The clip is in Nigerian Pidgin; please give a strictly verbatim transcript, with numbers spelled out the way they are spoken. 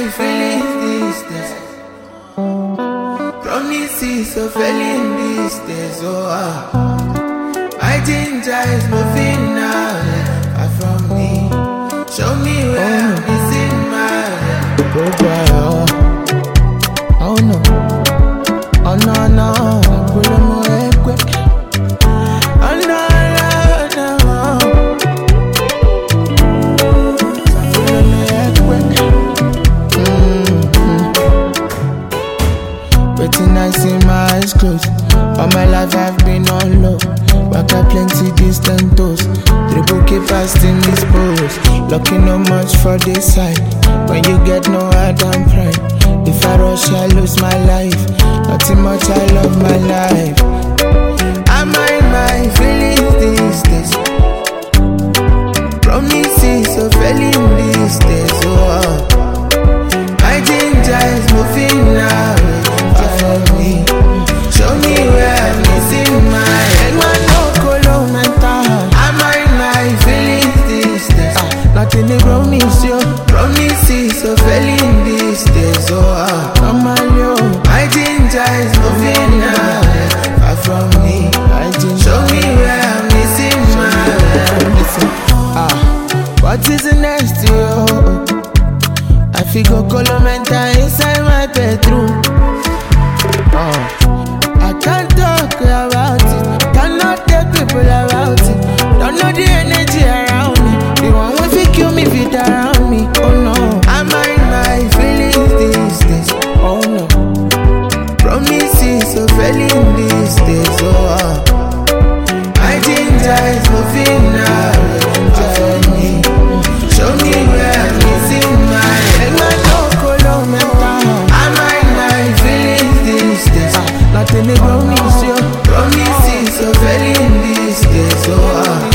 feelings these days. Promises of failing these days. Oh, ah. My ginger is moving now, far from me. Show me where I'm missing my oh boy, oh. Oh no, oh no, no. Pull on my head quick. Oh no, no, no. Pull on my head quick. Mm-hmm. Waiting, I see my eyes closed. All my life I've been on low. Back up plenty distant toes. Triple keep fast in this pose. Lucky no much for this side. When you get no hard and pride. If I rush I lose my life. Nothing much I love my life. I mind my feelings these days. Promises of failing these days. Oh, my ginger is moving now, far from me. Show me where I'm missing my head. I mind my feelings these days. Ah, nothing they promise you. Promises of failing these days. Oh, ah, come on, yo. My ginger is moving now, far from me. Show me where I'm missing my head. Listen, ah, what is the next to you? I figure colomenta inside my bedroom. Oh, I can't talk about it. Cannot tell people about it. Don't know the energy around me. The one will fi kill me fit around me. Oh no, I mind my feelings these days. Oh no, promises of failing these days. Oh, ah. My ginger is moving now, far from me. Show me where I'm missing my head. I mind my feelings these days. Ah, nothing they promise you. Promises of failing these days. Oh, ah.